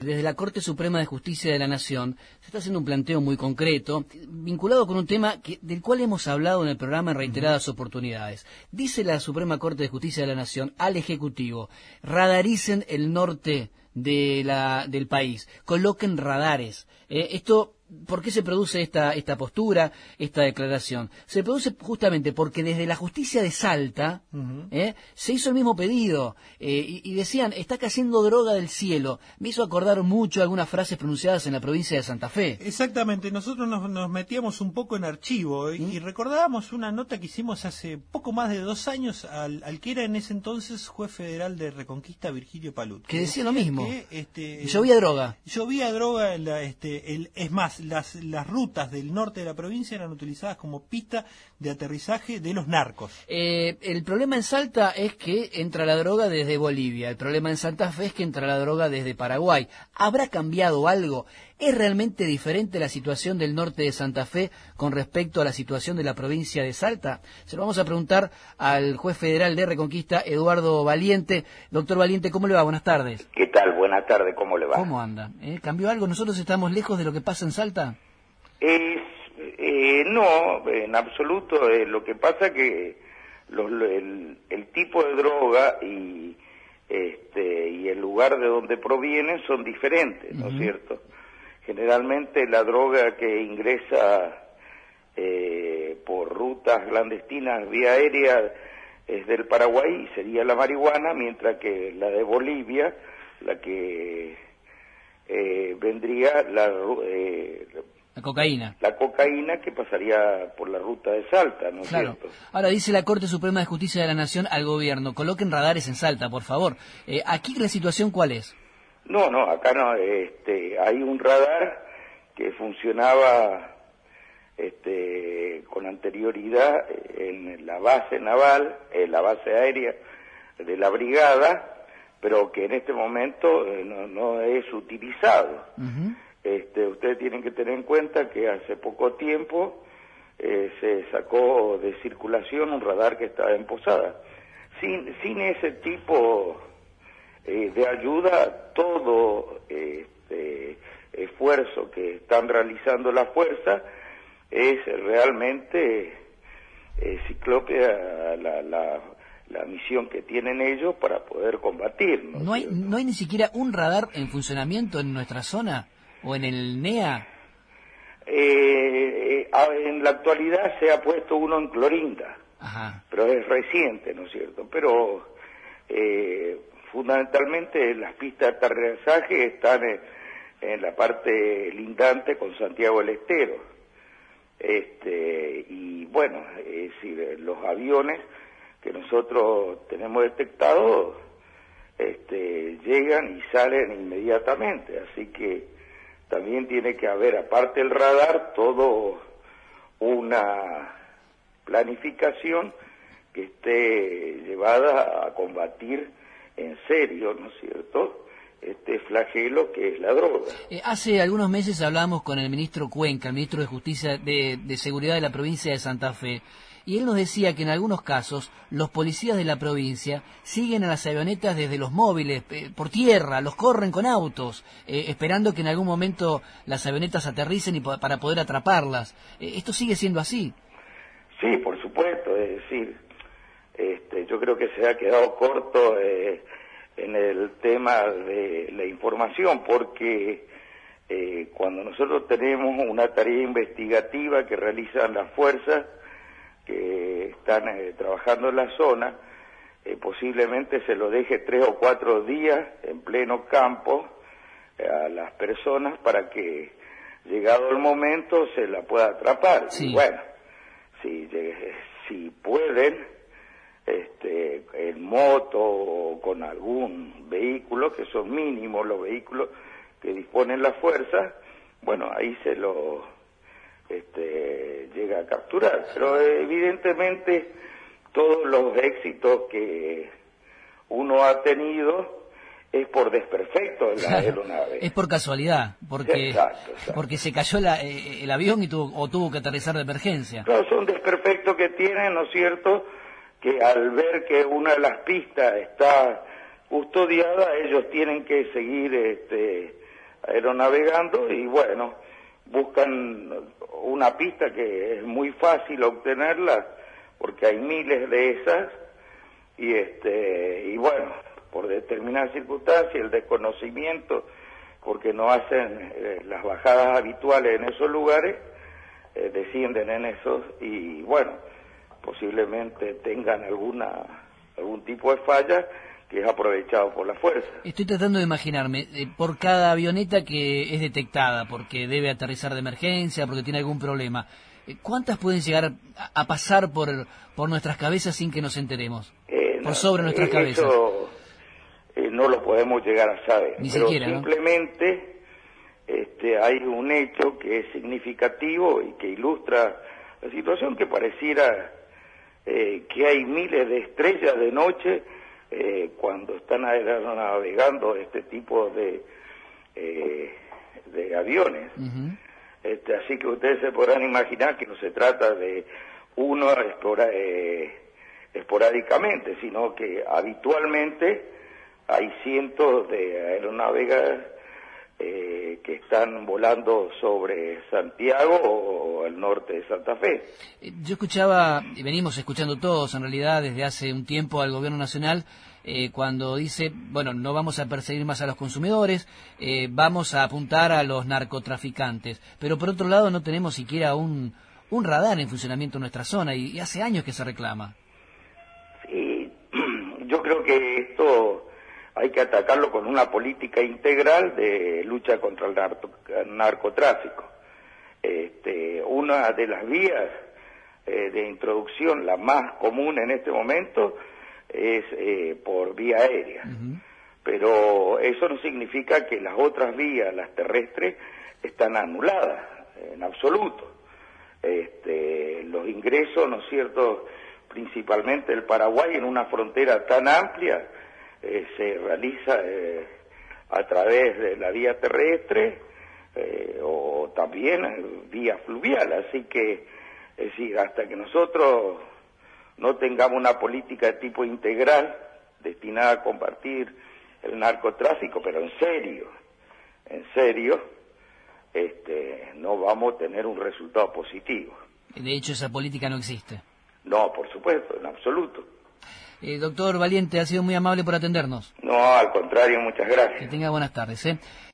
desde la Corte Suprema de Justicia de la Nación se está haciendo un planteo muy concreto, vinculado con un tema del cual hemos hablado en el programa en reiteradas oportunidades. Dice la Suprema Corte de Justicia de la Nación al Ejecutivo: radaricen el norte del país, coloquen radares. ¿Por qué se produce esta postura, esta declaración? Se produce justamente porque desde la justicia de Salta se hizo el mismo pedido y decían: está cayendo droga del cielo. Me hizo acordar mucho algunas frases pronunciadas en la provincia de Santa Fe. Exactamente, nosotros nos metíamos un poco en archivo y recordábamos una nota que hicimos hace poco más de 2 años al que era en ese entonces juez federal de Reconquista, Virgilio Palud. Que decía lo mismo. Que, llovía droga. Llovía droga, es más, las rutas del norte de la provincia eran utilizadas como pista de aterrizaje de los narcos. El problema en Salta es que entra la droga desde Bolivia. El problema en Santa Fe es que entra la droga desde Paraguay. ¿Habrá cambiado algo? ¿Es realmente diferente la situación del norte de Santa Fe con respecto a la situación de la provincia de Salta? Se lo vamos a preguntar al juez federal de Reconquista, Eduardo Valiente. Doctor Valiente, ¿cómo le va? Buenas tardes. ¿Qué tal? Buenas tardes, ¿cómo le va? ¿Cómo anda? ¿Cambió algo? ¿Nosotros estamos lejos de lo que pasa en Salta? No, en absoluto. Lo que pasa que el tipo de droga y el lugar de donde provienen son diferentes, ¿no es cierto? Generalmente la droga que ingresa por rutas clandestinas vía aérea es del Paraguay, sería la marihuana, mientras que la de Bolivia, la que vendría la cocaína. La cocaína, que pasaría por la ruta de Salta, ¿no es cierto? Ahora dice la Corte Suprema de Justicia de la Nación al gobierno: coloquen radares en Salta, por favor. ¿Aquí la situación cuál es? No, acá no. Hay un radar que funcionaba con anterioridad en la base naval, en la base aérea de la brigada, pero que en este momento no es utilizado. Ustedes tienen que tener en cuenta que hace poco tiempo se sacó de circulación un radar que estaba en Posada. Sin ese tipo de ayuda, todo esfuerzo que están realizando las fuerzas es realmente ciclópea la misión que tienen ellos para poder combatir. ¿No hay ni siquiera un radar en funcionamiento en nuestra zona o en el NEA? En la actualidad se ha puesto uno en Clorinda. Ajá. Pero es reciente, ¿no es cierto? Pero fundamentalmente las pistas de aterrizaje están en la parte lindante con Santiago del Estero. Y bueno, es decir, los aviones que nosotros tenemos detectados llegan y salen inmediatamente, así que también tiene que haber, aparte del radar, todo una planificación que esté llevada a combatir en serio, ¿no es cierto?, este flagelo que es la droga. Hace algunos meses hablamos con el ministro Cuenca, el ministro de Justicia de Seguridad de la provincia de Santa Fe, y él nos decía que en algunos casos los policías de la provincia siguen a las avionetas desde los móviles, por tierra, los corren con autos, esperando que en algún momento las avionetas aterricen para poder atraparlas. ¿Esto sigue siendo así? Sí, por supuesto, es decir, yo creo que se ha quedado corto en el tema de la información, porque cuando nosotros tenemos una tarea investigativa que realizan las fuerzas que están trabajando en la zona, posiblemente se lo deje 3 o 4 días en pleno campo a las personas para que, llegado el momento, se la pueda atrapar. Sí. Y bueno, si pueden, en moto o con algún vehículo, que son mínimos los vehículos que disponen las fuerzas, bueno, ahí se lo llega a capturar. Pero evidentemente todos los éxitos que uno ha tenido es por desperfecto en la aeronave. Es por casualidad, porque Exacto. porque se cayó el avión y tuvo que aterrizar de emergencia. No, son desperfectos que tienen, ¿no es cierto?, que al ver que una de las pistas está custodiada, ellos tienen que seguir aeronavegando y bueno, buscan una pista que es muy fácil obtenerla porque hay miles de esas y bueno, por determinadas circunstancias, el desconocimiento, porque no hacen las bajadas habituales en esos lugares, descienden en esos y bueno, posiblemente tengan algún tipo de falla que es aprovechado por la fuerza. Estoy tratando de imaginarme, por cada avioneta que es detectada, porque debe aterrizar de emergencia, porque tiene algún problema, ¿cuántas pueden llegar a pasar por nuestras cabezas sin que nos enteremos? Por sobre nuestras cabezas. Eso no lo podemos llegar a saber. Ni pero siquiera, simplemente hay un hecho que es significativo y que ilustra la situación, que pareciera que hay miles de estrellas de noche cuando están aeronavegando este tipo de aviones. Así que ustedes se podrán imaginar que no se trata de uno esporádicamente, sino que habitualmente hay cientos de aeronaves que están volando sobre Santiago o el norte de Santa Fe. Yo escuchaba, y venimos escuchando todos en realidad desde hace un tiempo al gobierno nacional, cuando dice, bueno, no vamos a perseguir más a los consumidores, vamos a apuntar a los narcotraficantes, pero por otro lado no tenemos siquiera un radar en funcionamiento en nuestra zona y hace años que se reclama. Sí, yo creo que esto hay que atacarlo con una política integral de lucha contra el narcotráfico. Una de las vías de introducción, la más común en este momento, es por vía aérea. Pero eso no significa que las otras vías, las terrestres, están anuladas, en absoluto. Los ingresos, ¿no es cierto?, principalmente del Paraguay, en una frontera tan amplia, se realiza a través de la vía terrestre o también vía fluvial, así que, es decir, hasta que nosotros no tengamos una política de tipo integral destinada a combatir el narcotráfico, pero en serio, no vamos a tener un resultado positivo. De hecho, esa política no existe. No, por supuesto, en absoluto. Doctor Valiente, ha sido muy amable por atendernos. No, al contrario, muchas gracias. Que tenga buenas tardes.